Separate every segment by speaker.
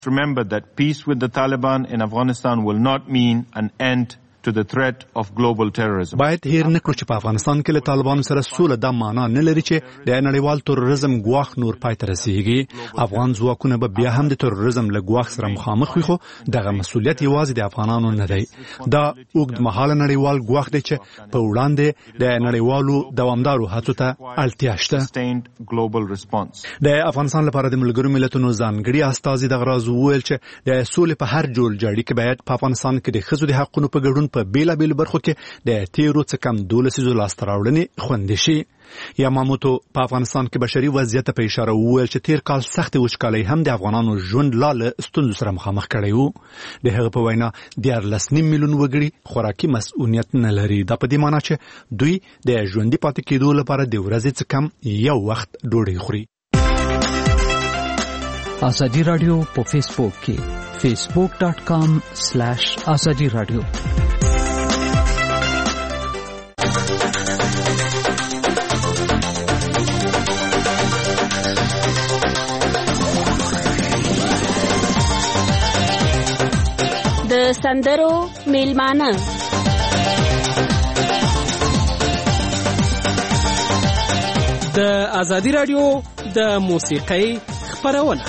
Speaker 1: Remember that peace with the Taliban in Afghanistan will not mean an end to the threat of global terrorism.
Speaker 2: باید هیر نکړو چې په افغانستان کې له طالبانو سره سوله د معنا نه لري چې د نړیوال تروریزم ګواښ نور پای ته رسیږي. افغان ځواکونه به بیا هم د تروریزم له ګواښ سره مخامخ وي، خو دغه مسؤلیت یوازې د افغانانو نه دی. دا اوږد مهاله نړیوال ګواښ دی چې په وړاندې د نړیوالو دوامدارو هڅو ته اړتیا شته. د افغانستان لپاره د ملګرو ملتونو ځانګړي استازي دغه راز وویل چې د سولې په هر جوړ جاړي کې باید په افغانستان کې د ښځو د حقونو په ګډون په بیلابیلو برخو کې د تیرو څه کم 12 لاسته راوړنې خوندي شي. یاماموتو په افغانستان کې بشري وضعیت په اشاره وویل چې تیر کال سخت وچکالۍ هم د افغانانو ژوند له ستونزو سره مخامخ کړی وو. د هغه په وینا 14.5 میلیون وګړي خوراکي مسؤلیت نه لري. دا په دې معنی چې دوی د ژوندي پاتې کېدو لپاره د ورځې څه کم یو وخت ډوډۍ خوري.
Speaker 3: ازادي رادیو په فیسبوک کې facebook.com/azadi radio.
Speaker 4: د سندرو میلمانه
Speaker 5: د ازادي رادیو د موسیقۍ خپرونه.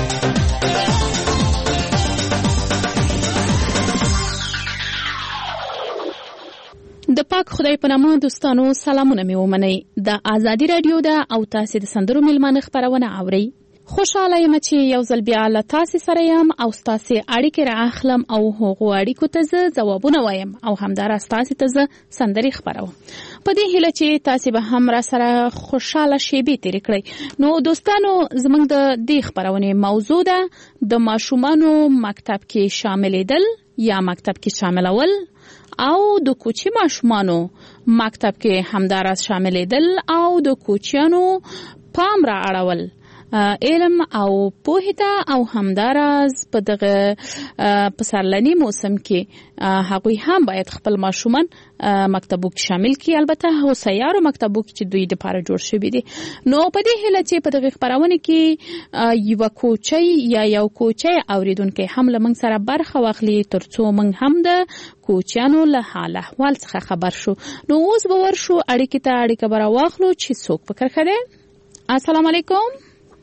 Speaker 4: د پاک خدای په نامه دوستانو سلامونه مې ومنئ. د ازادي رادیو او تاسو د سندرو میلمانه خپرونه اورئ. خوشاله یم چې یو ځل بیا له تاسو سره یم او تاسو اړیکې راخلم او هغه اړیکو ته زه ځوابونه وایم او همدارس تاسو ته زه سندري خپروم. په دې هیله چې تاسو به هم را سره خوشاله شېبې تیر کړئ. نو دوستانو زموږ د دې خپرونې موضوع ده د ماشومانو مکتب کې شاملېدل یا مکتب کې شاملول او د کوچي ماشومانو مکتب کې همدارس شاملېدل او د کوچیانو پام را اړول علم او پوهه ته او همدارس په دغه پسرلنی موسم کې هغوی هم باید خپل ماشومان مکتبو کې شامل کړي. البته هو سیارو مکتبو کې چې دوی د لپاره جوړ شوی دي. نو په دې هیله چې په دغه خبرونه کې یو کوچي یا یو کوچي اوریدونکو هم لمن سره برخه واخلي ترڅو موږ هم د کوچیانو له حال احوال څخه خبر شو. نو اوس به ورشو اړیکې ته اړیکه برا واخلو چې څوک فکر کړي. السلام علیکم.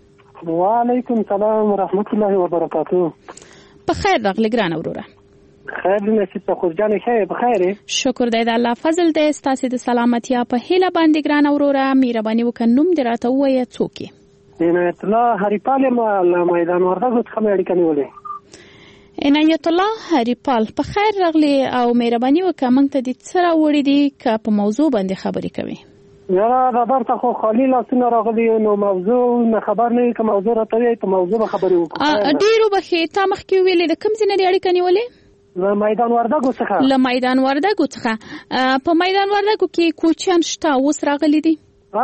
Speaker 6: وعلیکم السلام ورحمت الله وبرکاته.
Speaker 4: بخیر راغلی ګران وروره.
Speaker 6: خیر نصیب ته خو جان خیر بخیر.
Speaker 4: شکر دی د الله فضل دی. ستاسو د سلامتیا په هیله باندې ګران وروره مهرباني وکړئ نوم دې راته ووایه څوک یې؟
Speaker 6: عنایت الله هریپال له میدان وردګو څخه مې اړیکه نیولې.
Speaker 4: عنایت الله هریپال په خیر راغلی او مهرباني وکړئ موږ ته دې څه راوړي دي که په موضوع باندې خبرې کوي.
Speaker 6: یاره دا درته خو خالی لاسونه راغلي نو موضوع نه خبر نه که موضوع راته وایي په موضوع به خبرې وکړو.
Speaker 4: ډېرو بخې تا مخکې ویلې د کوم ځای نه دې اړیکه نیولې؟
Speaker 6: له میدان وردګو څخه.
Speaker 4: له میدان وردګو څخه. په میدان وردګو کې کوچیان شته اوس راغلي دي؟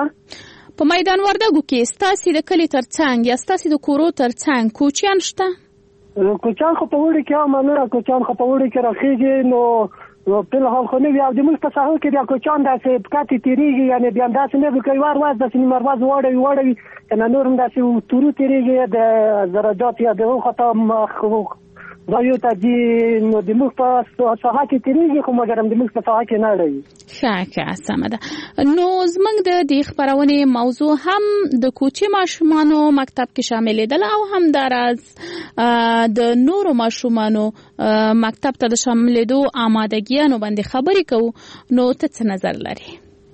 Speaker 4: په میدان وردګو کې ستاسو د کلي ترڅنګ یا ستاسو د کورو ترڅنګ کوچیان شته؟
Speaker 6: کوچیان خو په وړي کې مننه کوچیان خو په وړي کې راخېږي نو په الحال خو نه وي او د موږ په ساحل کې د کوچیان داسې پکاتې تیریږي یعنې بیا داسې نه وي که یوار واز داسې نیمرواز واړوي که نه نور هم داسې تورو تیریږي د درجات یا د خطا ځایو ته دي نو د موږ په ساحه کې تیریږي خو مګر هم د موږ په ساحه کې نه اړوي.
Speaker 4: ښه سمه ده. نو زموږ د دې خپرونې موضوع هم د کوچي ماشومانو مکتب کې شاملېدل او همداراز د نورو ماشومانو مکتب ته د شاملېدو آمادګیانو باندې خبرې کوو. نو ته څه نظر لري؟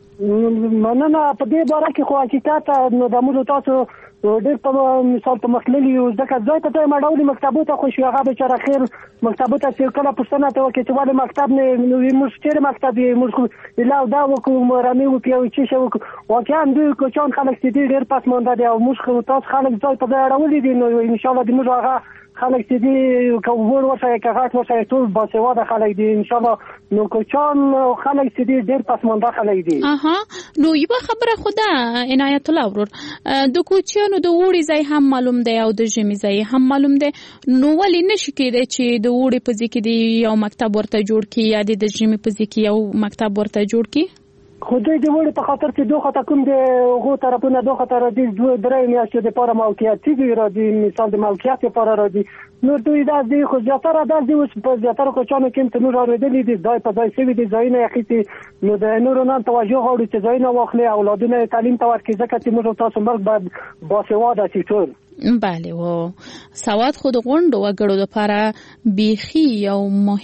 Speaker 6: مننه. په دې باره کې خو حقیقت نو د موږ تاسو ډېر په مثال په مخللي یو ځکه ځای ته یم اړولي مکتبو ته خو شي هغه بېچاره خیر مکتبو ته چې کله پوښتنه ته وکړي چې ولې مکتب نه موږ چېرې مکتب یې موږ لا دا وکړو رمې وکړو یو څه شی وکړو. واقعا دوی کوچیان خلک چې دي ډېر پسمانده دي او موږ تاسو خلک ځای په ځای اړولي دي نو انشاءالله د موږ هغه خلک چې دي که وړ ورسره که غټ ورسره ټول باسواده خلک دي انشاءالله نو کوچیان خلک چې دي ډېر پسمانده خلک دي.
Speaker 4: نو یوه خبره خو ده عنایت الله ورور د کوچیانو د وړي ځای هم معلوم دی او د ژمي ځای هم معلوم دی نو ولې نشي کېدی چې د وړي په ځای کې یو مکتب ورته جوړ کړي یا د ژمي په ځای کې یو مکتب ورته جوړ کړي؟
Speaker 6: خو دوی د وړي په خاطر چې دوه خاطر کوم د هغو طرفونه دوه خاطر راځي درې میاشتې دپاره موقعیتي دي راځي مثال د موقعیت لپاره راځي نو دوی دا دي خو زیاتره دا دي اوس په زیاتره کوچانو کې تنور اورېدلي دي ځای په ځای شوي دي ځایونه یې اخیستي نو د نورو نه توجه غواړي چې ځایونه واخلي اولادونه یې تعلیم ته ورکړي ځکه چې موږ تاسو ملک باید باسواده شي ټول
Speaker 4: بله و سواد خود غونډو وګړو لپاره بیخي یو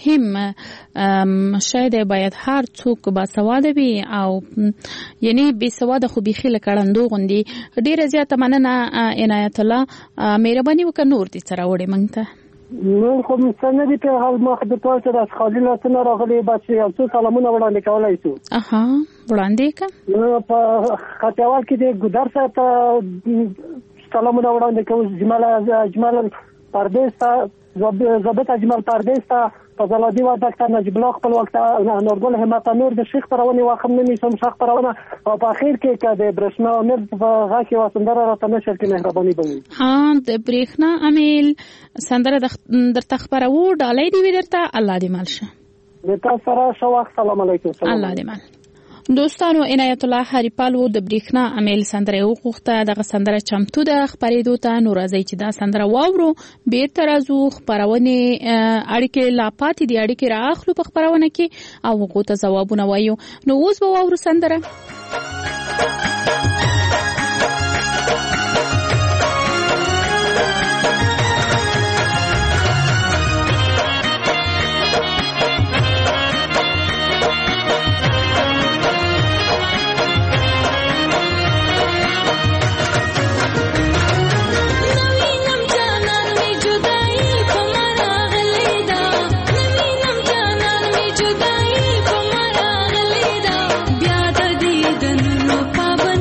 Speaker 4: مهم شاید باید هر څوک باسواده وي او یعنی بې سواده خو بیخي لکړندو غوندي ډیره زیاته مننه عنایت الله مهرباني وکړه نور دې سره وړي مونږ ته
Speaker 6: نو خو څنګه دې په حال ما د ټول سره خالي لاسونه راغلي بس یو څه سلامونه وړاندې کولای شو
Speaker 4: وړاندې کا
Speaker 6: نو په خاطیوال کې د ګودر سره سلامونه وړاندې کوم اجمال پردیس ته ضابط اجمل پردیس ته فضلادي و ډاکټر نجیب الله خپل وخت نورګل همت نور د شیخ پرونی واخم نه میسم شیخ پرونه او په اخر کې که د برښنا امیر په غاکي وسندره راته نشر کې مهرباني بني
Speaker 4: د برښنا امیل سندره در تخبرو ډالۍ دی ورته الله دې مالشه
Speaker 6: د تاسو سره شو السلام علیکم
Speaker 4: الله دې مال دوستانو عنایت الله هریپالو د برېښنا امیل سندره وغوښته دغه سندره چمتو ده خپرېدو ته نو راځئ چې دا سندره واورو بیرته راځو خپرونې اړیکې لا پاتې دي اړیکې رااخلو په خپرونه کې او هغو ته ځوابونه وایو نو اوس به واورو سندره
Speaker 7: پابند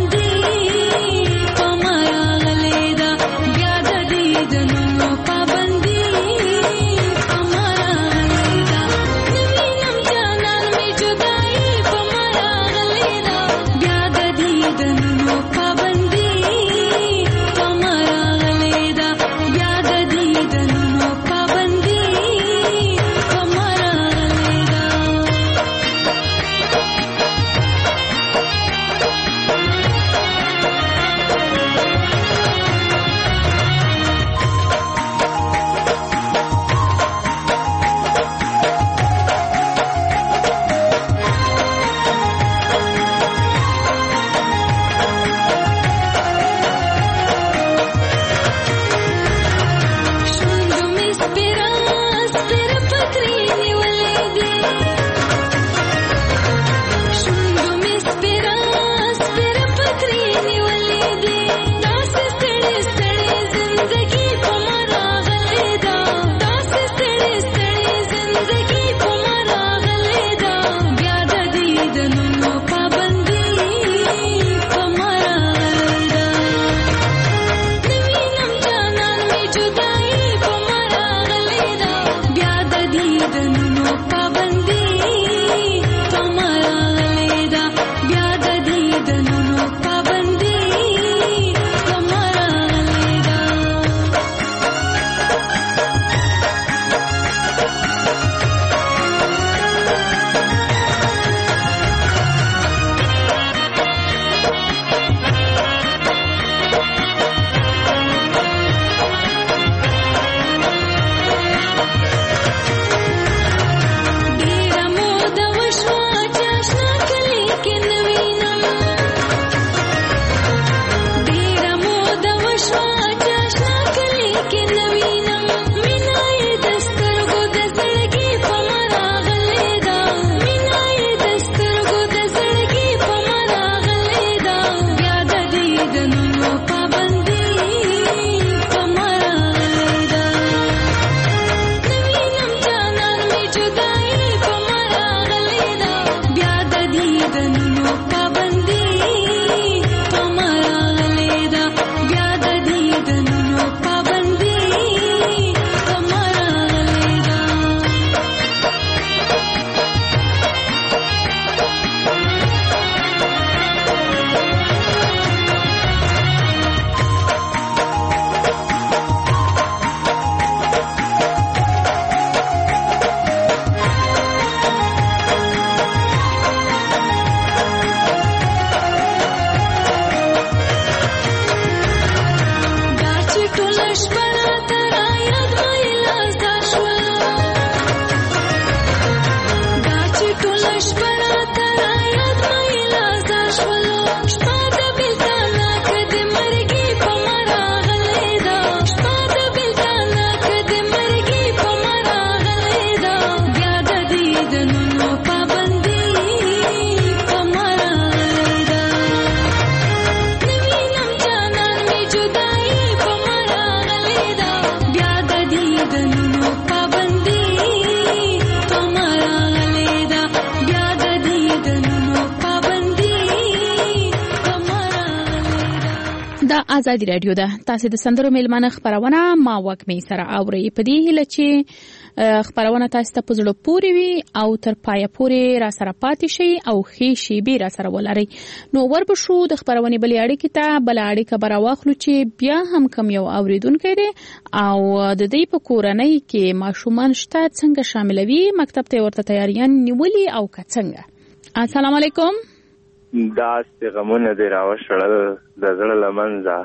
Speaker 4: آزادي رادیو ده. تاسو د سندرو میلمانه خبرونه ما وکمې سره اوري. په دې هیله چې خبرونه تاسو ته په زړه پورې وي او تر پایه پورې را سره پاتې شي او ښې شیبې را سره ولري. نو وربشو د خبرونې بلې اړیکې ته بل اړیکه به راواخلو چې بیا هم کم یو اوریدونکی دی او د دې په کورنۍ کې ماشومان شته څنګه شاملوي، مکتب ته ورته تیاریان نیولي او که څنګه. السلام علیکم.
Speaker 7: داسې غمونه دې راوشړل د زړه له منځه.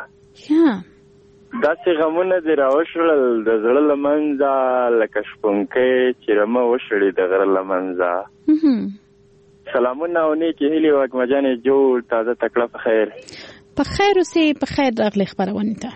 Speaker 7: داسې غمونه دې راوشړل د زړه له منځه لکه شپونکی چې رمه وشړي د غره له منځه. سلامونه او نیکې هیلې وږمه جانې جوړ تازه تکړه په خیر.
Speaker 4: په خیر اوسې، په خیر راغلې خپرونې ته.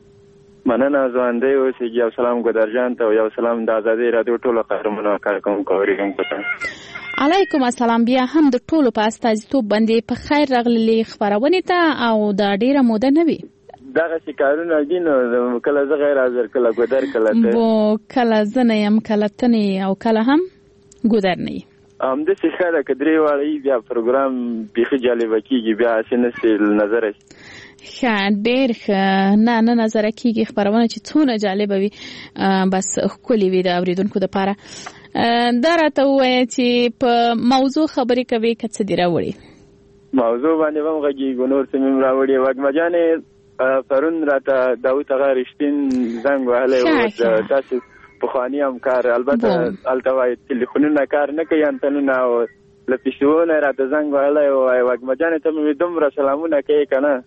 Speaker 7: مننه ژوندی اوسېږي. یو سلام ګودرجان ته او یو سلام د آزادۍ راډیو ټولو قهرمانو کارکوونکو اورېدونکو ته.
Speaker 4: علیکم السلام. بیا هم د ټولو په استازیتوب باندې په خیر راغلې خبرونه ته او دا ډیره موده نه وي.
Speaker 7: دغه شکارونه دي نو کله زه غیر حاضر کله ګودر کله ته.
Speaker 4: کله زه نه یم کله ته نه او کله هم ګودر نه.
Speaker 7: همداسې ښه ده که درې واړه بیا پروګرام بیخي جالبه کېږي بیا هسې نسې نظره شي.
Speaker 4: ښه ډېر ښه. نه نظره کېږي خبرونه چې څونه جالبه وي بس ښکلې وي د اورېدونکو دپاره. دا راته ووایه چې په موضوع خبرې کوې که څه دې راوړې؟
Speaker 7: موضوع باندې به هم غږېږو نور څه مې هم راوړې. وږمه جانې پرون راته داود هغه رښتین زنګ وهلی و داسې پخواني همکار، البته هلته وایي تلیفونونه کار نه کوي انتنونه او له پیشو نه راته زنګ وهلی و. وایي وږمه جانې ته مې دومره سلامونه کوې که نه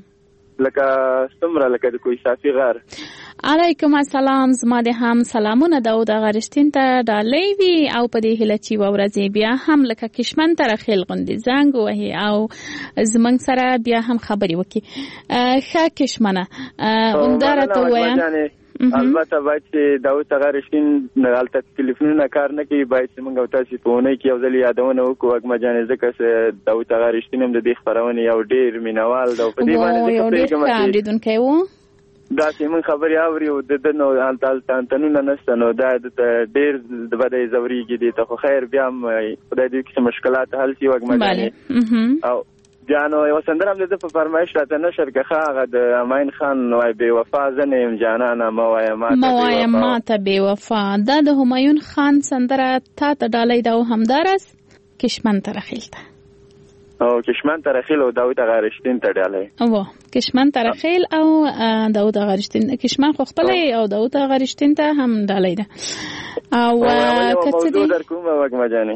Speaker 7: لکه څومره لکه د کوی صافي غر.
Speaker 4: علیکم السلام. زما د هم سلامونه داود هغه رښتین ته ډالۍ وي او په دې هیله چې یوه ورځ بیا هم لکه کشمن تره خیل غوندې زنګ ووهي او زموږ سره بیا هم خبرې وکړي. ښه کشمنه همدا راته ووایه.
Speaker 7: البته باید چې داود هغه رښتین هلته تلیفونونه کار نه کوي، باید چې موږ او تاسې په اونۍ کې یو ځل یادونه وکړو وږمه جانې ځکه چې داود هغه رښتین هم د دې خپرونې یو ډېر مینوال دی او په دې باندې
Speaker 4: یو ډېر ښه اورېدونکی و.
Speaker 7: داسې موږ خبرې اوري او د ده نو هلته انتنونه نشته نو دا دته ډېر به دی ځورېږي دې ته. خو خیر بیا هم خدای دې وکړي چې مشکلات حل شي وږمه جانې. او بیا نو یوه سندره هم د ده په فرمایش راته نشر که ښه هغه د امین خان وایي بې وفا زه نه یم جانانه مه وایه
Speaker 4: ماته بې وفا. دا د همایون خان سندره تا ته ډالۍ ده او همداراز کشمن ترخیل ته
Speaker 7: او کشمن ترخیل او داود هغه رښتین ته ډالۍ
Speaker 4: کشمن ترخیل او داود هغه رښتین. کشمن خو خپله او داود هغه رښتین ته هم ډالۍ ده. او
Speaker 7: موضوع در کوم وږمه جانې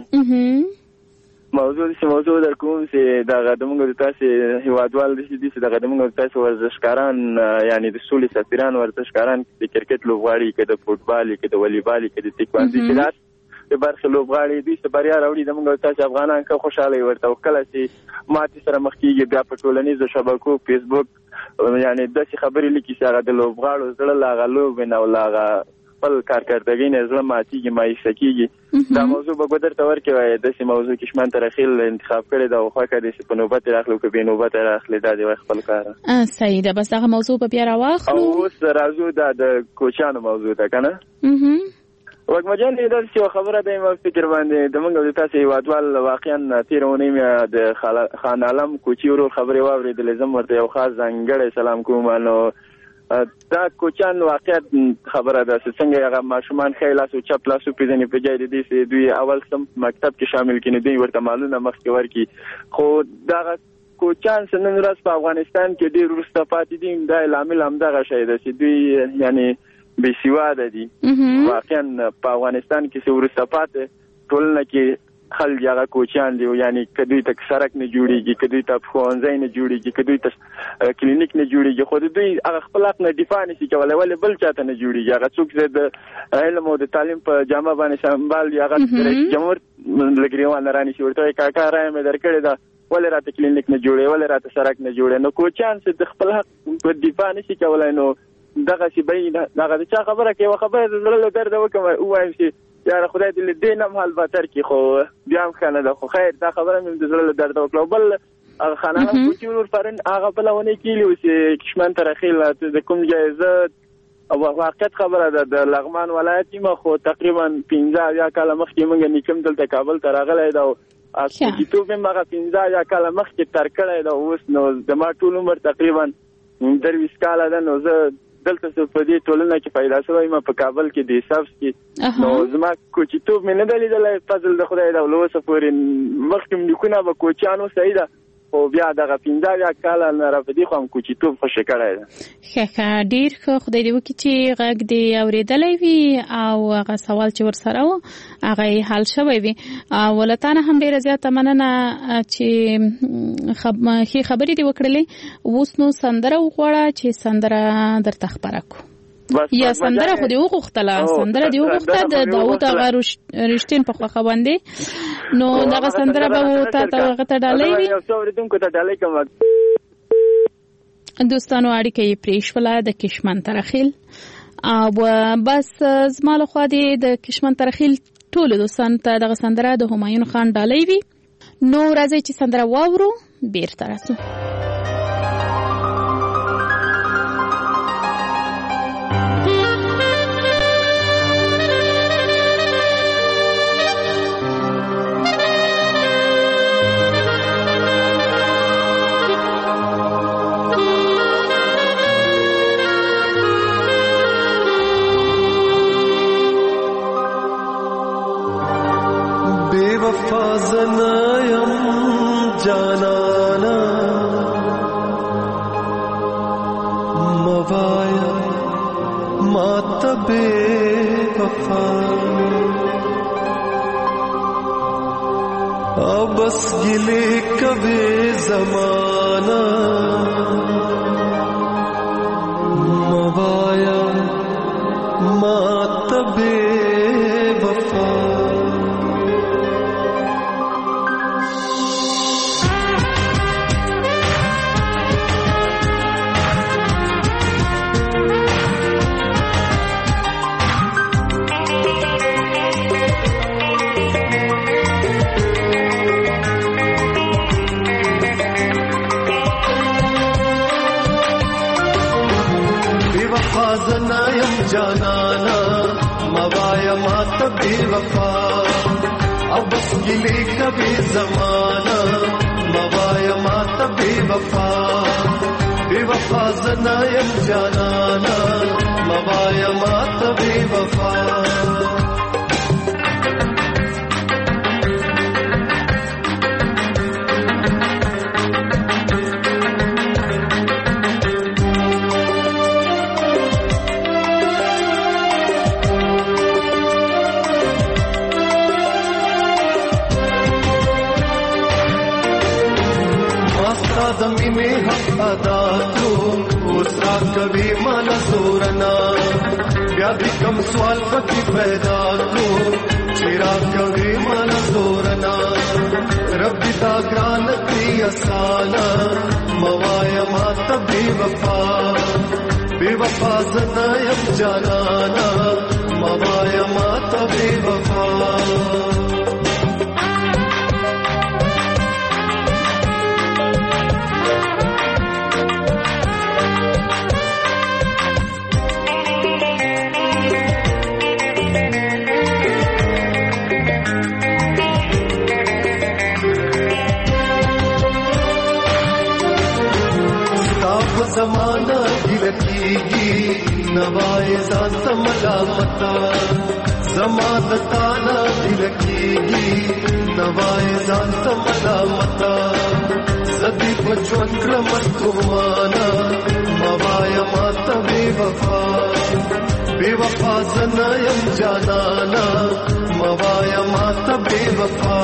Speaker 7: موضوع در کوم چې دغه زموږ د تاسې هېوادوال دي چې دغه زموږ د تاسې ورزشکاران یعنې د سولې سفیران ورزشکاران د کرکټ لوبغاړي که د فوټبال که د والیبال که د تکواندي چې داس د برخې لوبغاړي دوی څه بریا راوړي زموږ د تاسې افغانان ښه خوشحاله ورته او کله چې ماتې سره مخ کېږي بیا په ټولنیزو شبکو فیسبوک یعنې داسې خبرې لیکي چې هغه د لوبغاړو زړه له هغه لوبې نه او له هغه خپل کارکردګۍ نه زړه ماتېږي مایوسه کېږي. دا موضوع به ګودر ته ورکړې وایي داسې موضوع کشمن ترخیل انتخاب کړې ده او خوښه دې چې په نوبت یې راخلو که بې نوبت یې راخلې دا دې وایي خپل کار.
Speaker 4: صحیح ده. بس دغه موضوع به بیا راواخلو
Speaker 7: او اوس راځو دا د کوچیانو موضوع ده که نه وږمه جانې داسې یوه خبره ده ما فکر باندې د موږ او د تاسې هېوادوال واقعا تېره اونۍ مې د خان عالم کوچي ورور خبرې واورېدلې. زه ورته یو خاص ځانګړی سلام کوم. نو دا کوچیان واقعیت خبره ده چې څنګه هغه ماشومان ښی لاس او چپ لاس وپېژني په جای د دې چې دوی اول سم مکتب کې شامل کړي دوی ورته مالونه مخکې ورکړي. خو دغه کوچیان چې نن ورځ په افغانستان کې ډېر وروسته پاتې دي دا لامل همدغه شی ده چې دوی یعنې بې سواده دي. واقعا په افغانستان کې چې وروسته پاتې ټولنه کې خلک هغه کوچیان دي یعنې که دوی ته سړک نه جوړېږي که دوی ته ښوونځی نه جوړېږي که دوی ته کلینیک نه جوړېږي خو د دوی هغه خپل حق نه دفاع نشي کولی ولې بل چاته نه جوړېږي. هغه څوک چې د علم او د تعلیم په جامه باندې سمبال دي هغه رئیس جمهور له ګریوانه رانیسي ورته وایي کاکا رایه مې درکړې ده ولې راته کلینیک نه جوړې ولې راته سړک نه جوړې. نو کوچیان چې د خپل حق په دفاع نشي کولی نو دغسې به هغه د چا خبره کوي یوه خبره د زړه له درده ووایم چې یاره خدای دې له دې نه هم حال بهتر کړي خو بیا هم ښه نه ده. خو خیر دا خبره مې د زړه له درده وکړه. او بل هغه خانان کوچي ورور پرون هغه بله اونۍ کیلي و چې کشمن ترخیل د کوم ځای زه واقعیت خبره ده د لغمان ولایت یم خو تقریبا 15 کاله مخکې موږ نیکم دلته کابل ته راغلی ده او کتاب هم هغه 15 کاله مخکې تر کړی ده. اوس نو زما ټول عمر تقریبا درویش کاله ده نو زه دلته په دې ټولنه کې پیدا شوی ما په کابل کې د حساب کې نو زما کوچیتوب مې نه دی لیدلی فضل د خدای د اوسه پورې مخکې نیکونه به کوچیانو صحیح ده خو بیا دغه 15 کاله نه راپدې خو هم کوچیتوب خوشې کړی ده.
Speaker 4: ښه ډېر ښه خدای دې وکړي چې غږ دې اورېدلی وي او هغه سوال چې ورسره و هغه یې حل شوی وي او له تا نه هم ډېره زیاته مننه چې ښې خبرې دې وکړلې. اوس نو سندره وغواړه چې سندره درته خپره کړو یا سندره خو دې وغوښتله سندره دې وغوښته د داود آغا رښتین په خوښه باندې نو دغه سندره به تا ته هغه ته ډالۍ وي. دوستانو اړیکه یې پرېښوله د کشمن ترخیل او بس زما لخوا دې د کشمن ترخیل ټولو دوستانو ته دغه سندره د همایون خان ډالۍ وي. نو راځئ چې سندره واورو بیرته راسو.
Speaker 8: فازنایم جانانا موایا مات بے وفا ابس گلے کبھی زمانہ موایا مات بے وفا جانانا موایا مات بے وفا اب گلے کبھی زمانہ موایا مات بے وفا بے وفا زنایم جانانا موایا مات بے وفا زمین میں حق ادا کرو اسرا کبھی مانا سورنا بیا بھی کم سوال پکی پیدا کرو چیرا کبھی مانا سورنا ربی تا گرانتی اسانا موایا مات بے وفا بے وفا زنایم جانانا موایا مات بے وفا زمانہ گرکیگی نوائے ذات ملامتا زمانتانا گرکیگی نوائے ذات ملامتا زدی بچون کرمتومانا موایا مات بے وفا بے وفا زنایم جانانا موایا مات بے وفا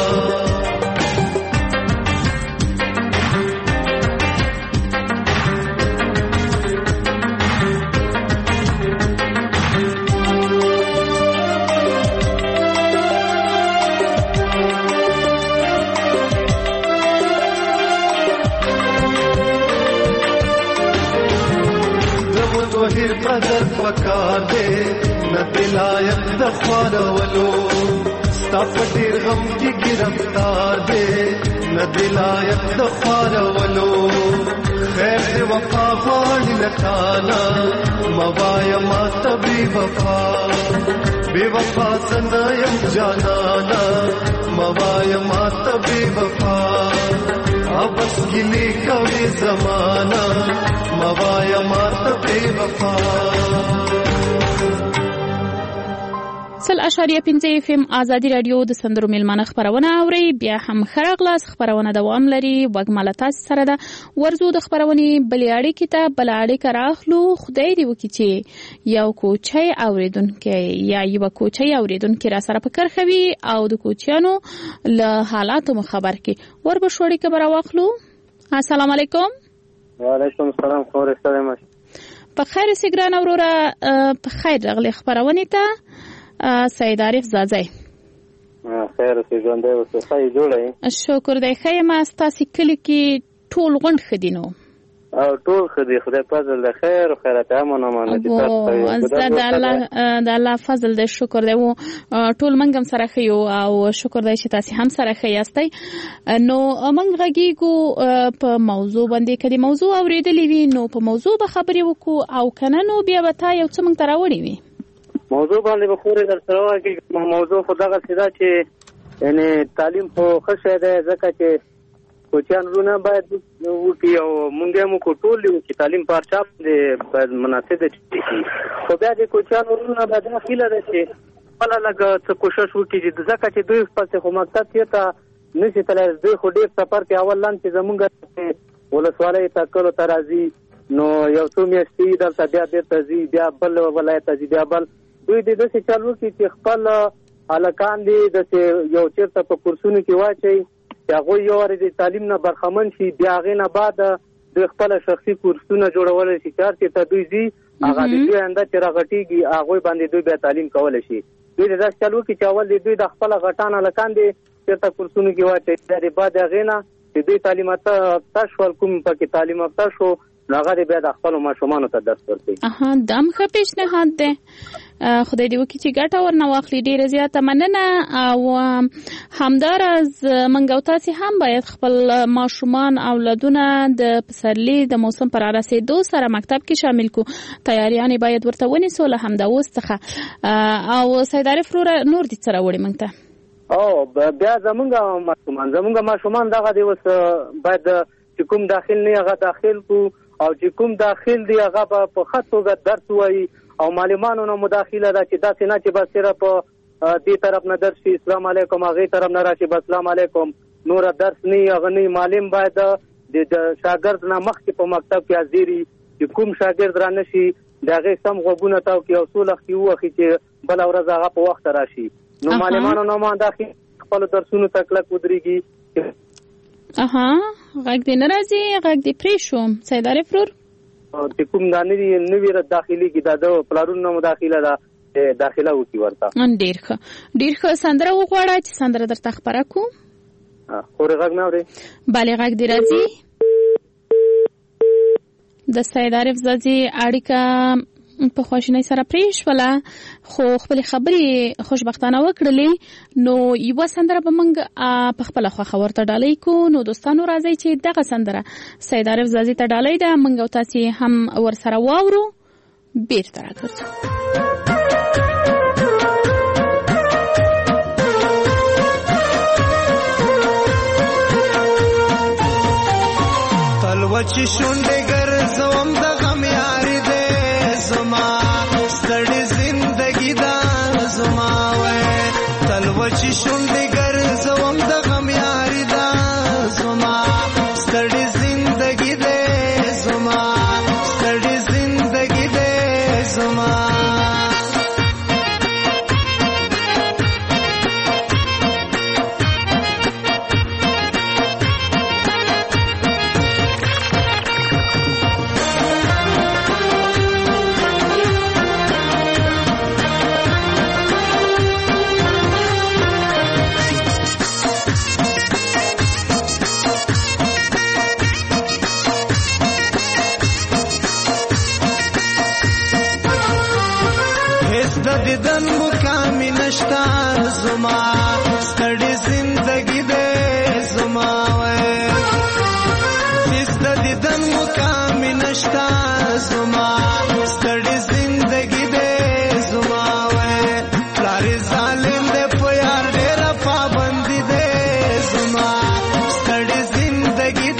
Speaker 8: قدر پکار دے نہ دلائق دخوار ولو ستاپ دیر غم کی گرفتار دے نہ دلائق دخوار ولو خیر دے وفا غاڑی لکانا موایا مات بے وفا بے وفا سنایم جانانا موایا مات بے وفا بس ګلې کوي زمانہ موایا ماته بے وفا
Speaker 4: 0.5 FM آزادي رادیو د سندرو میلمانه خبرونه اوري. بیا هم خراغلاس خبرونه دوام لري. وګماله تاسو سره ده ورزو د خبرونې بلې اړیکې ته بل اړیکه راخلو. خدای دې وکړي چې یو کوچی اوریدونکو یا یو کوچی اوریدونکو را سره په کرخوي او د کوچیانو له حالاتو خبر کې ور به شوړی خبر واخلو. السلام علیکم.
Speaker 9: وعلیکم السلام. خبر ستاسو
Speaker 4: په خیر سګران اوروره په خیر راغلي خبرونه ته سید عارف زازی.
Speaker 9: خیر اوسې ژوندی اوسې ښه یې جوړه یې؟
Speaker 4: شکر دی ښه یم. ستاسې کلي کې ټول غونډ ښه دي نو؟
Speaker 9: ټول ښه دي خدای فضل دی. خیر و خیرات امن امانه چې تاسو
Speaker 4: د الله فضل دی. شکر دی. ټول موږ هم سره ښه یو او شکر دی چې تاسې هم سره ښه یاستئ. نو موږ غږیږو په موضوع باندې. که د موضوع اورېدلې وي نو په موضوع به خبرې وکړو او که نه نو بیا به تا یو څه موږ ته راوړې وي.
Speaker 9: موضوع باندې به خورې در سره واکې موضوع خو دغسې ده چې یعنې تعلیم خو ښه شی دی ځکه چې کوچیان وروڼه باید وکړي او مونږ هم وکړو ټول یې وکړي. تعلیم په هر چا باندې باید مناسبه شي خو بیا د کوچیان وروڼه به دا هیله ده چې خپله لږ څه کوشش وکړي ځکه چې دوی پسې خو مقصد چېرته نشي تللی. دوی خو ډېر سفر کوي. اول لاندې چې زمونږ ولسوالۍ ټاکلو ته راځي نو یو څو میاشتې دلته بیا بېرته ځي بیا بل ولایت ته ځي بیا بل. دوی د داسې چل وکړي چې خپل هلکان دي داسې یو چېرته په کورسونو کې واچوي چې هغوی یو وارې د تعلیم نه برخمن شي. بیا هغې نه بعد دوی خپله شخصي کورسونه جوړولی شي چې هر چېرته دوی ځي هغه د دوی آینده چې راغټېږي هغوی باندې دوی بیا تعلیم کولی شي. دوی د داسې چل وکړي چې اول د دوی د خپله غټان هلکان دي چېرته کورسونو کې واچوي. بیا د بعد هغې نه چې دوی تعلیم یافته شول کوم پکې تعلیم یافته شو نو هغه بیا د خپلو ماشومانو ته درس ورکوي.
Speaker 4: دا هم ښه پیشنهاد دی. خدای دې وکړي چې ګټه ورنه واخلي. ډېره زیاته مننه. او همداراز موږ او تاسې هم باید خپل ماشومان اولادونه د پسرلي د موسم پر رسېدو سره مکتب کې شامل کړو. تیاریانې باید ورته ونیسو له همدا اوس څخه. او سید عارف وروره نور دې څه راوړي موږ ته؟
Speaker 9: بیا زمونږ ماشومان دغه دی اوس باید چې کوم داخل نه هغه داخل کړو او چې کوم داخل دی هغه به په ښه توګه درس ووایي او معلمانو نه مداخله ده چې داسې نه چې بس صرف دې طرف نه درس شي اسلام علیکم هغې طرف نه راشي بس اسلام علیکم نوره درس نه هغه نه. معلم باید د شاګرد نه مخکې په مکتب کې حاضر وي چې کوم شاګرد را نه شي د هغې سم غوږونه تاو کړي او څو لختې ووهي چې بله ورځ هغه په وخته راشي. نو معلمانو نه مداخل خپلو درسونو ته کلک ودرېږي.
Speaker 4: غږ دې نه راځي. غږ دې پرې شوم سید عارف ورور.
Speaker 9: چې کوم دا نوي داخلېږي دا د پلارونو نه مداخله ده داخله وکړي ورته.
Speaker 4: ډېر ښه ډېر ښه. سندره وغواړه چې سندره درته خپره کړو.
Speaker 9: خورې غږ نه اورې؟
Speaker 4: بلې غږ دې راځي. د سید عارف زازي اړیکه په خواشینۍ سره پرې شوله خو خپلې خبرې خوشبختانه وکړلې. نو یوه سندره به موږ په خپله خوښه ورته ډالۍ کړو. نو دوستانو راځئ چې دغه سندره سید عارف زازي ته ډالۍ ده. موږ او تاسې هم ورسره واورو. بیرته راګرځو.
Speaker 8: تلوچې شونډې ګرځوم د غم یاري دی زما ستړې زندګي دا زما وای تلوچې شونډې ګرځوم د غم یاري دا زما ستړې زندګي دی زما ستړې زندګي دی زما ددن مقامی نشتا زما ستړې زندگی دې زما وای هیڅ ددن مقامی نشتا زما ستړې زندگی دې زما وای پلار ظالم دې په یار ډېر پابند دې زما ستړې زندگی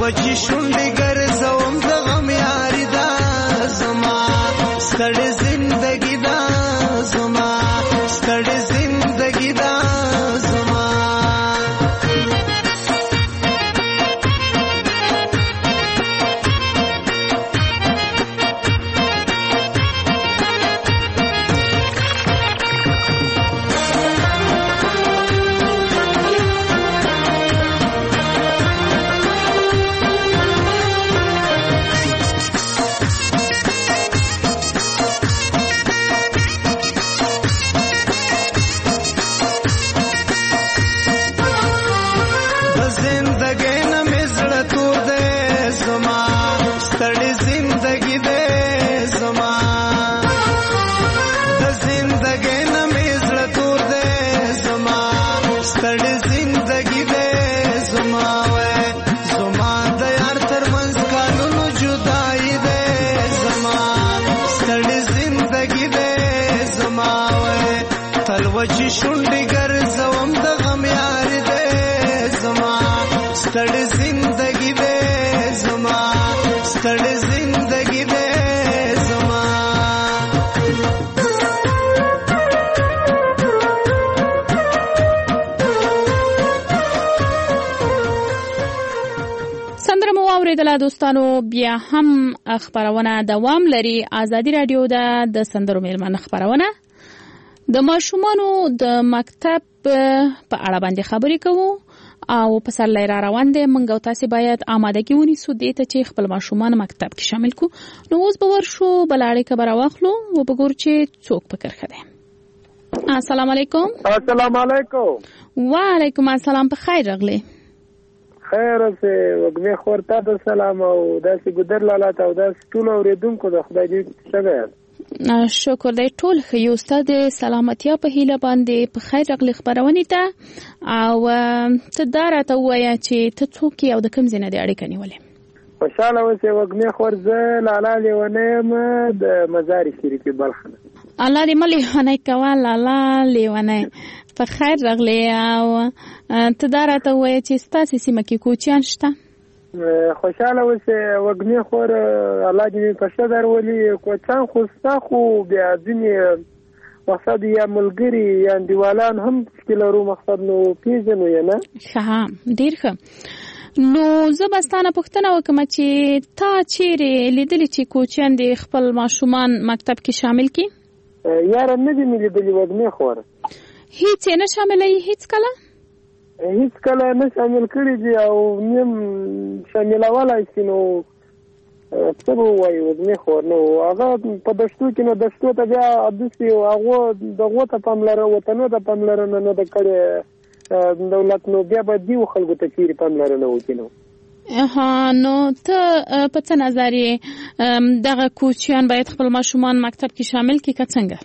Speaker 8: وچی شونډې ګرځوم د غم یاري دا زما ستړې زندګي دا زما ستړې زندګي دا زما وچی شونډې ګرځوم د غم یاري دې زما ستړې زندګي دې زما ستړې زندګي دې زما
Speaker 4: سندره مو اوریدله دوستانو. بیا هم خبرونه دوام لري. آزادي رادیو د سندرو میلمنه خبرونه د ماشومانو د مکتب په اړه باندې خبرې کوو او په سرلای را روان دي. موږ او تاسو باید آمادګي ونیسو دې ته چې خپل ماشومان مکتب کې شامل کو. نو اوس به ورشو بلاړې خبر واخلو او وګور چې څوک پکړ خده. السلام علیکم.
Speaker 10: السلام علیکم.
Speaker 4: وعلیکم السلام. په خیر راغلی.
Speaker 10: خیر اوسه. وګمه خورته د سلام او داسې ګدر لاله ته او داسې ټول اوریدونکو د خدای دې څنګه
Speaker 4: شکر دی ټول خو استاد سلامتیا په هیله باندې په خیر راغلی خبرونه ته او ته دا راته وایې چې ته څوک یې او د کوم ځای نه دې اړیکه نیولې.
Speaker 10: خوشاله اوسې وګمه خورزه لاله لیونه د مزار شریف بلخ.
Speaker 4: الله دې ملي هنه کوه لاله لیونه په خیر راغلی او ته دا راته وایې چې ستاسو سیمه کې کوچیان شته.
Speaker 10: خوشاله اوسه وګمه خور الله دې په شدر ولي کوچان خو خو بیا ځینې مقصد یا ملګری یا دیوالان هم کلرو مقصد نو پیژنو یا نه.
Speaker 4: ښه ډیر ښه. نو زبستانه پښتنه وکم چې تا چیرې لیدلې چې کوچیان د خپل ماشومان مکتب کې شامل کی؟
Speaker 10: یار نه دې لیدلې وګمه خور.
Speaker 4: هیڅ نه شاملې هیڅ کله؟
Speaker 10: هیڅ کله نه شامل کړی دی او نیم شاملولای شي. نو څه وایي وګمه خور نو هغه په دشتو کې نو دشتو ته بیا ادسي او هغه دغه ته پاملره وطنو ته پاملره نه د کړي دولت نو بیا به دی خلکو ته چیرې پاملره نه وکینو.
Speaker 4: نو ته په څه نظر یې دغه کوچیان باید خپل ماشومان مکتب کې شامل کړي که څنګه؟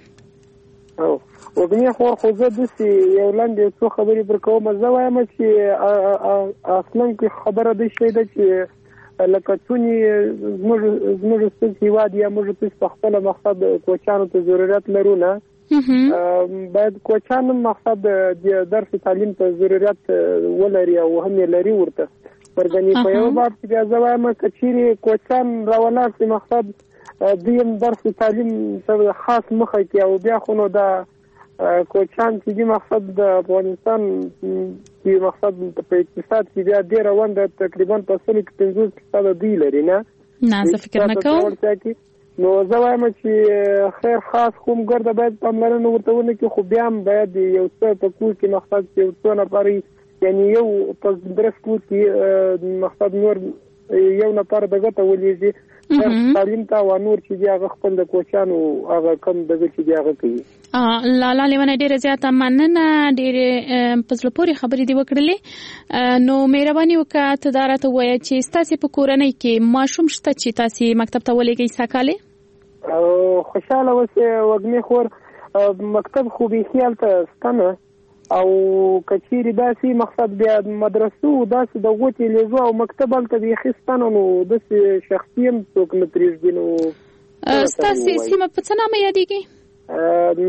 Speaker 10: وګمه خور خو زه داسې یو لاندې څو خبرې پر کوم. زه وایم چې اصلا کې خبره دې شي ده چې لکه څونی زموږ ستاسو هیواد یا موږ په خپل مقصد کوچانو ته ضرورت لرو نه باید کوچانو مقصد د درس تعلیم ته ضرورت ولري او هم لري ورته ورګنی په یو باب چې زه وایم کچيري کوچان راولار چې مقصد دیم درس تعلیم ته خاص مخه کې او بیا خو نو دا کوچان چې مقصد د افغانستان چې مقصد په اقتصاد کې بیا ډیر روان ده تقریبا په 50% دی لري نه
Speaker 4: زه فکر نه کوم.
Speaker 10: نو زه وایم چې خیر خاص کوم ګرځه باید پاملرنه ورته ونه کې خو بیا هم باید یو څه په کور کې مقصد چې څو نفرې یعنی یو په درس کور کې مقصد نور یو نفر دغه ته ولېږي تعلیم ته و نور چې هغه خپل د کوچانو هغه کم دغه چې هغه کوي.
Speaker 4: لاله لیونه ډیره زیاته مننه. ډیره پزله پوری خبرې دی وکړلې. نو مهرباني وکړه ته دا راته وایې چې ستاسو په کورنۍ کې ماشوم شته چې تاسو مکتب ته ولېږئ ساکاله؟
Speaker 10: خوشاله اوسه وګمه خور مکتب خو به خیال ته ستنه او کچيري داسي مقصد بیا مدرسو داسي د غوتي لیزو او مکتب ته به خستانو نو د شخصیم څوک نه پریږدي. نو
Speaker 4: ستاسو سیمه په څه نامه یادېږي؟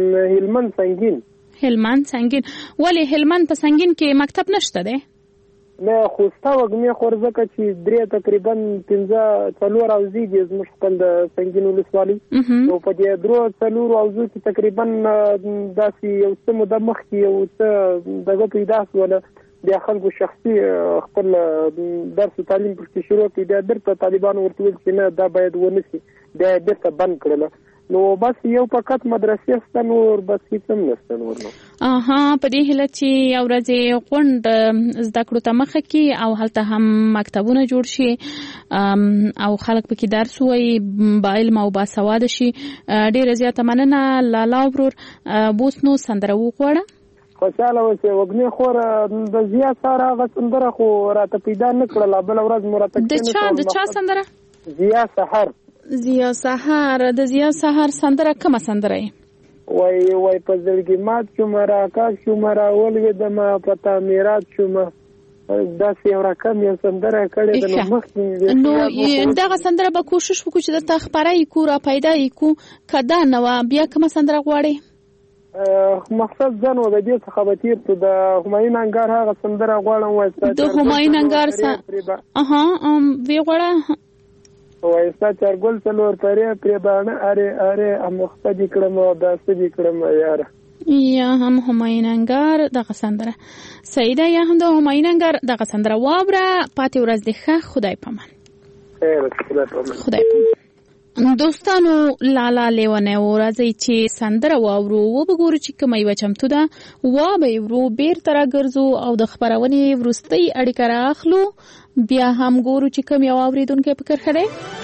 Speaker 10: هلمند سنگین.
Speaker 4: هلمند سنگین. ولی هلمند په سنگین کې مکتب نشته ده؟
Speaker 10: نه خوستا وګمې خور ځکه چې درې تقریبا 4 اوزي دي زموږ خپل د سنگین ولسوالۍ نو په دې 4 اوزو کې تقریبا داسې یو څه موده مخکې یو څه دغه پیدا شوله د خلکو شخصي خپل درس تعلیم پرې شروع کړي د درته طالبان ورته ویل چې نه دا باید ونسي دا درته بند کړل نو بس یو فقط مدرسې ست نور بس هیڅ هم نشته نور نو
Speaker 4: په دې هله چې یو ورځ غونډ زده کړو ته مخه کې او هلته هم مکتبونه جوړ شي او خلک پکې درس وایي با علم او با سواد شي ډیره زیاته مننه لالا ورور بوس نو سندره وغواړه
Speaker 10: خوشاله اوسه وګنی خور د زیات سره غ سندره خو راته پیدا نکړه بل ورځ مرته
Speaker 4: د چا سندره
Speaker 10: زیا سحر
Speaker 4: د زیا سحر سندره کومه سندره
Speaker 10: وای په زړګي مات شوم راکاږ شوم راولوي د ما پتا میراث شوم دا یو رقم یو سندره کړې د مخکې
Speaker 4: نو دغه سندره به کوشش وکړو چې د تخبرای کو را پیدا کو کدا نو بیا کومه سندره غواړي
Speaker 10: مقصد ځنو د دې څخه به تیر ته د همایون انګار هغه سندره غواړم وای
Speaker 4: د همایون انګار وی غواړه
Speaker 10: وای ستاسو ګل څلور پرې باندې اره مختدي کړم او د سدي کړم یار
Speaker 4: یا هم همایون انګار دغه سندره سیده یا هم د همایون انګار دغه سندره وابره پاتې ورځ د ښه خدای پامان خدای پامان دوستانو لالا لیونه ورځي چې سندره واورو و بګورو چې کومه یو چمتو ده و به ورو بیر تر ګرځو او د خبرونې ورستي اړیکه راخلو بیا هم ګورو چې کوم یو اوریدونکو فکر کړي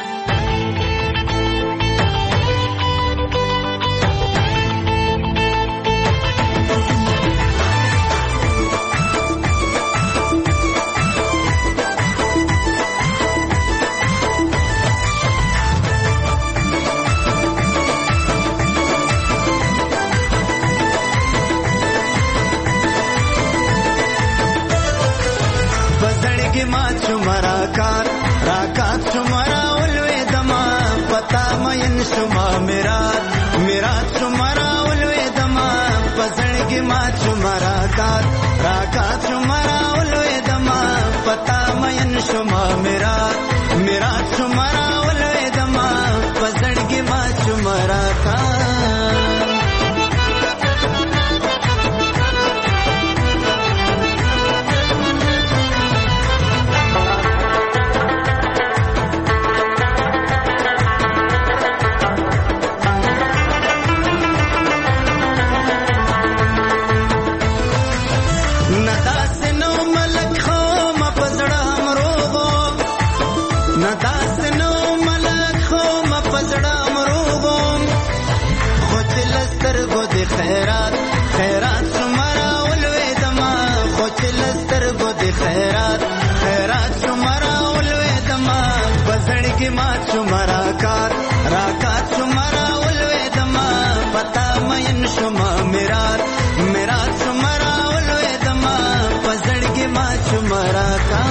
Speaker 11: راکات شمارا ولوی دما پتا مین شما میرات شمارا ولوی دما پزړګي ما شمارا راکات شمارا ولوی دما پتا مین شما میرات شمارا ولوی دما پزړګي ما شمارا خیرات شمارا ولوی دما خوچل سترګو دی خیرات شمارا ولوی دما بزړګي ما شمارا راکات شمارا ولوی دما پتا مین شما میرات شمارا ولوی دما بزړګي ما شمارا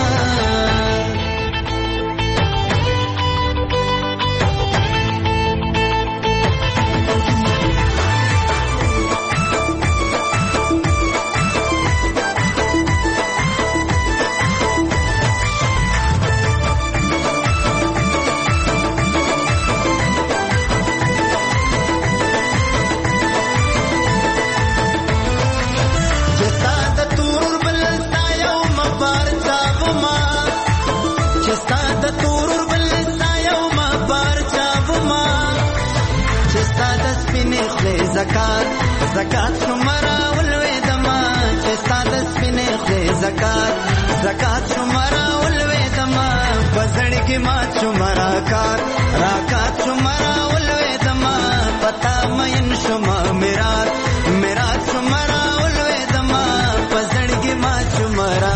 Speaker 11: زکات شمارا ولوی دما چې ستاسو سپینې خې زکات شمارا ولوی دما پزړګي ما شمارا راکات شمارا ولوی دما پتا مین شما میرات شمارا ولوی دما پزړګي ما شمارا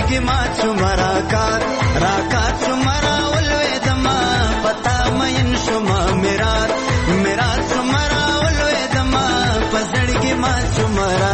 Speaker 11: زړګي ما چمرا راکات چمرا ولوي دما پتا مین شما میرات چمرا ولوي دما پزړګي ما چمرا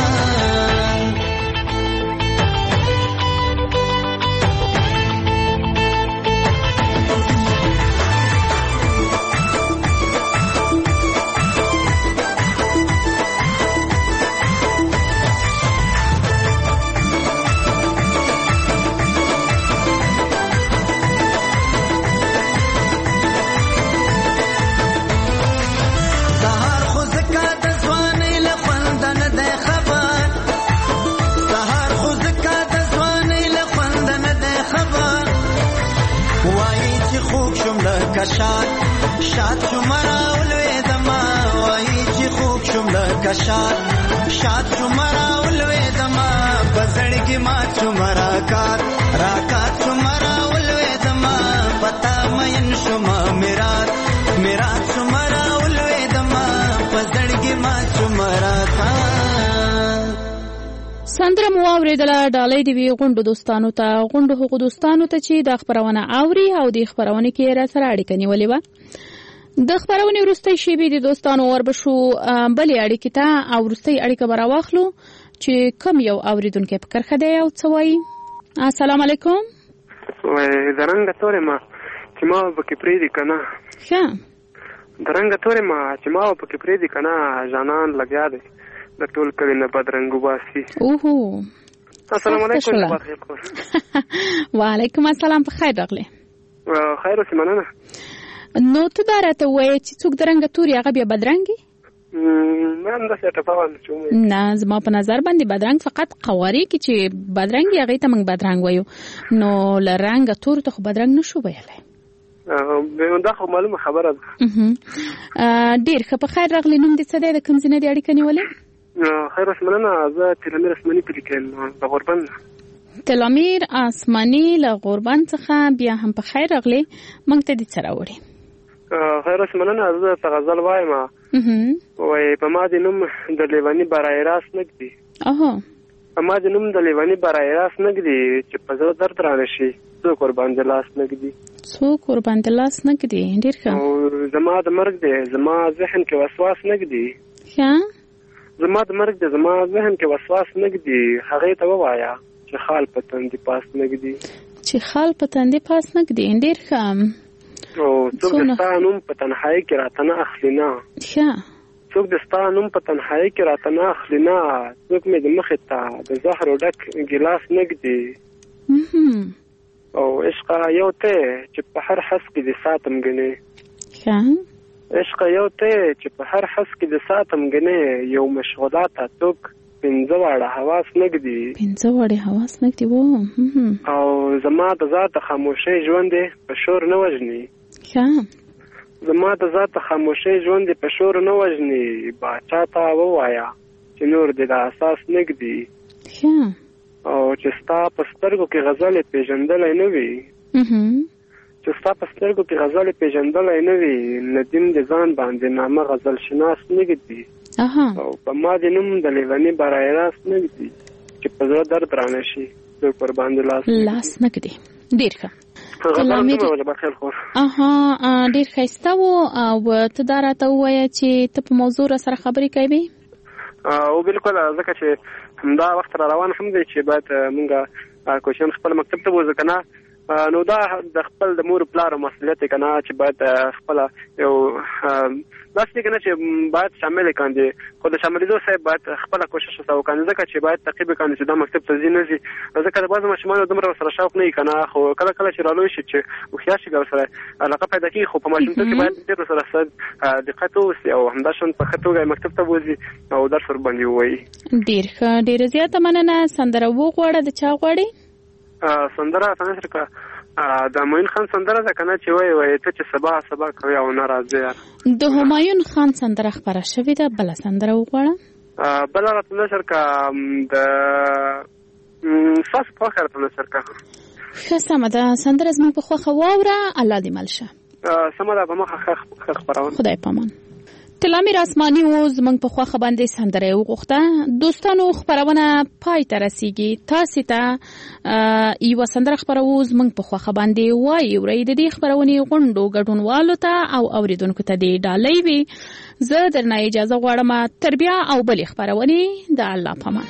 Speaker 11: شاد شمرا ولوي دما وای چې خوب شم لکه شاد شمرا ولوي دما بزړګي ما شمرا راکات شمرا ولوي دما پتا مین شما میرا شمرا ولوي دما بزړګي ما شمرا
Speaker 4: سندره مو اوریدله ډالۍ دی غونډو دوستانو ته چې د خبرونه اوري او د خبرونه کې را سره اړیکه نیولې و د خبرونه وروستۍ شیبې د دوستانو وربشو بلې اړیکې ته او وروستۍ اړیکه براواخلو چې کوم یو اوریدونکو فکر خدای او څوي. السلام علیکم.
Speaker 12: وای درنګ تورې ما چې ما پکې پریدي کنه
Speaker 4: ښه
Speaker 12: درنګ تورې ما چې ما پکې پریدي کنه جانان لګیا دی د ټول کړي نه بدرنګو باسي.
Speaker 4: اوهو
Speaker 12: السلام علیکم.
Speaker 4: وعلیکم السلام. په خیر راغلی.
Speaker 12: خیر اوسې مننه.
Speaker 4: نو ته دا راته وایې چې څوک درنګ توري هغه بیا بدرنګي؟
Speaker 12: نه همداسې ټپوان
Speaker 4: نه زما په نظر باندې بدرنګ فقط قواري کې چې بدرنګي هغې ته موږ بدرنګ وایو نو له رنګه تورو ته خو بدرنګ نشو ویلی.
Speaker 12: دا خو معلومه خبره ده.
Speaker 4: ډېر ښه. په خیر راغلی. نوم دې څه دی؟ د کوم ځای نه دې اړیکه نیولې؟
Speaker 12: خیر اسمانه زه تلامیر اسماني پرې کېم د غوربند.
Speaker 4: تلامیر اسماني له غوربند څخه بیا هم په خیر راغلی. موږ ته دې څه راوړې؟
Speaker 12: خیر اسمانه زه ته غزل وایم وای په ما دې نوم د لیواني برای راست نږدي. په ما دې نوم د لیواني برای راست نږدي چې په زړه درد رانه شي څوک ورباندې لاس نږدي. ډېر ښه. زما د مرګ دی زما ذهن کې وسواس نږدي. زما د مرګ د زما ذهن کې وسواس نږدي. هغې ته ووایه چې خال په تندې پاس نږدي.
Speaker 4: ډېر ښه.
Speaker 12: او څوک د ستا نوم په تنهایي کې راته نه اخلي نه. څوک د ستا نوم په تنهایي کې راته نه اخلي نه. څوک مې د مخې ته د زهرو ډک ګیلاس نږدي. او عشق یو ته چې په هر حس کې د ساتم ګنې. عشق یو ته چې په هر حس کې د ساتم ګنې. یو مشغولاته څوک پنځه واړه حواس نږدي. او زما د ذات خاموشۍ ژوند په شور نه وژني. زما د ذات خاموشۍ ژوند په شور نه وژني. باچا ته ووایه چې نور دې د اساس نږدي. او چې ستا په سترګو کې غزلې پیژندلی نه وي. ندیم د ځان باندې نامه غزل شناس نږدي. او په ما دې نوم د لیوني برای راست نږدي چې په زړه درد رانه شي څوک ورباندې لاس نږدي.
Speaker 4: ډېر ښه. ډېر ښایسته و. او ته دا راته ووایه چې ته په موضوع را سره خبرې کوې؟
Speaker 12: او بالکل ځکه چې همدا وخت را روان هم دی چې باید مونږ کوچیان خپل مکتب ته بوځو که نه. نو دا د خپل د مور پلار مسؤلیت دی که نه چې باید خپله یو داسې دی که نه چې باید شامل یې کاندي. خو د شاملېدو صاحب باید خپله کوشش ورته وکاندي ځکه چې باید تعقیب یې کاندي چې دا مکتب ته ځي نه ځي. ځکه د بعضو ماشومانو دومره ورسره شوق نه وي که نه. خو کله کله چې رالوی شي چې هوښیار شي ورسره علاقه پیدا کېږي. خو په ماشومتوب کې باید ډېر ورسره دقت ووسي او همداشان په ښه توګه مکتب ته بوځي او درس ورباندې ووایي.
Speaker 4: ډېر ښه. ډېره زیاته مننه. سندره وغواړه. د چا غواړې؟
Speaker 12: سندره د همایون خان سندره ده که نه چې وایي ته چې سبا کوي او نه راځي.
Speaker 4: د همایون خان سندره خپره شوې ده. بله سندره وغواړه.
Speaker 12: بله راته نشر که د ستاسو په خوښه راته نشر که.
Speaker 4: ښه سمه ده. سندره زموږ په خوښه واوره. الله دې مل شه.
Speaker 12: سمه ده. په مخه ښه خپروم.
Speaker 4: خدای پامان. تلامیر آسماني اوس موږ په خوښه باندې سندره وغوښته. دوستانو خبرونه پای ته رسیږي. تاسو ته یو سندره خبرو موږ په خوښه باندې وایي ورې د دې خبرونې غونډو ګډونوالو ته او اوریدونکو ته دی ډالۍ وي. زه درنه اجازه غواړم تر بیا او بلې خبرونې د الله پامان.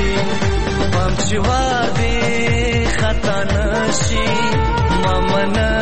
Speaker 11: شوار دې خطا نشي مامنا